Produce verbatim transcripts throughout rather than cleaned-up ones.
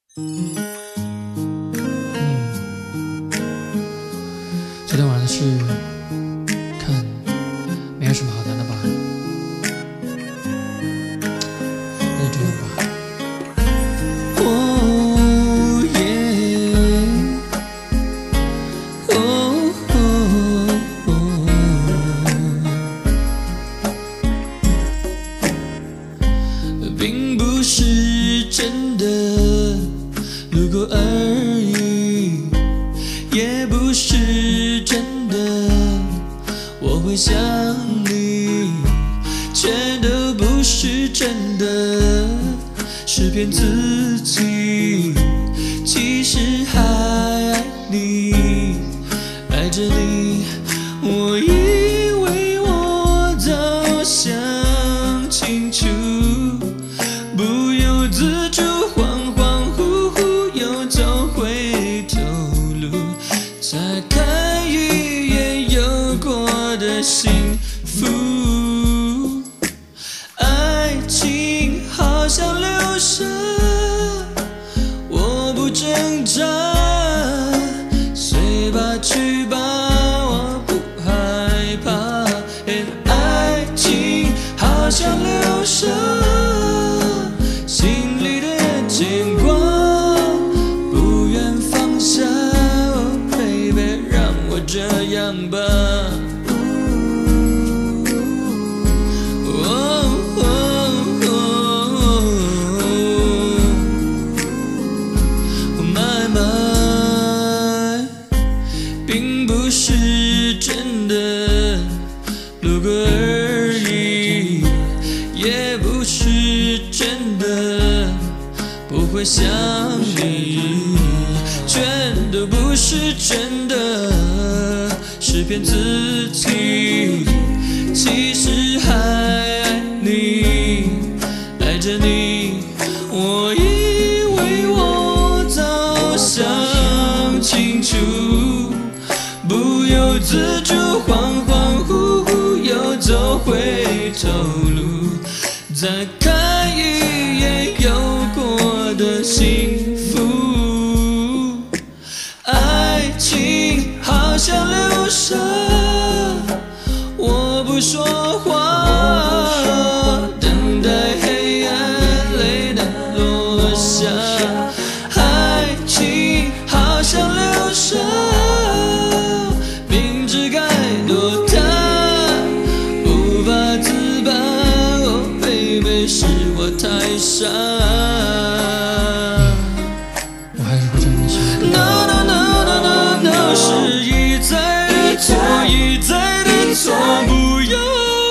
嗯，昨天晚上的事看没有什么好谈的吧，那就这样吧。哦耶，哦哦哦，并不是真的路过而已，也不是真的我会想你，全都不是真的，是骗自己，其实还爱你，爱着你，我以为我早想清楚，不由自主恍恍惚惚又走回头路，才看一眼有过的幸福。爱情好像流沙，我不挣扎，随吧去吧，我不害怕。爱情好像流沙，心里的牵挂不愿放下。Oh baby， 让我这样吧。并不是真的路过而已，也不是真的不会想你，全都不是真的，是骗自己，其实还爱你，爱着你，我以为我早想清楚，不由自主恍恍惚惚又走回头路，再看一眼有过的幸福。爱情好像流沙，我不说话，等待黑暗泪的落下。爱情好像流沙，明知该躲它，无法自拔。Oh baby， 是我太傻。我还是不真的喜欢。No no no no no no， 是一再的错，一再的错，不要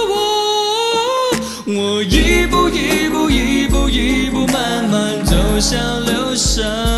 我，我一步一步一步一步慢慢走向流沙。